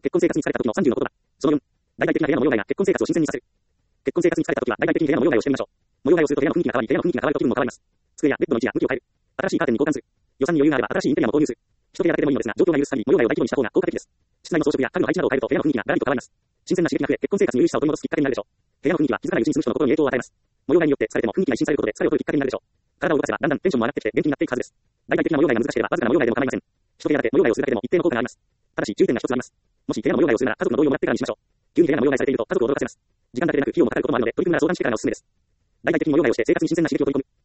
結婚生活に疲れた時の30の言葉。その4、大々的な部屋の模様替えが結婚生活を新鮮にさせる。結婚生活に疲れた時は大々的に部屋の模様替えをしてみましょう。模様替えをすると部屋の雰囲気が変わり、部屋の雰囲気が変わると気分も変わります。机やベッドの位置や向きを変える。新しいカーテンに交換する。予算に余裕があれば新しいインテリアも購入する。一部屋だけでもいいのですが、状況が許す限り模様替えを大規模にした方が効果的です。室内の装飾や家具の配置などを変えると部屋の雰囲気がガラリと変わります。新鮮な刺激が増え、結婚生活に優しさを取り戻すきっかけになるでしょう。部屋の雰囲気は気づかないうちに住む人の心に影響を与えます。模様替えによって疲れても雰囲気が一新されることで疲れを取るきっかけになるでしょう。体を動かせばだんだんテンションも上がってきて元気になっていくはずです。大々的な模様替えが難しければわずかな模様替えでも構いません。一部屋だけ模様替えをするだけでも一定の効果があります。ただし注意点が一つあります。もし部屋の模様替えをするなら家族の同意をもらってからにしましょう。急に部屋が模様替えされていると家族を驚かせます。時間だけでなく費用もかかることもあるので取り組むなら相談してからがおすすめです。大々的に模様替えをして生活に新鮮な刺激を取り込む。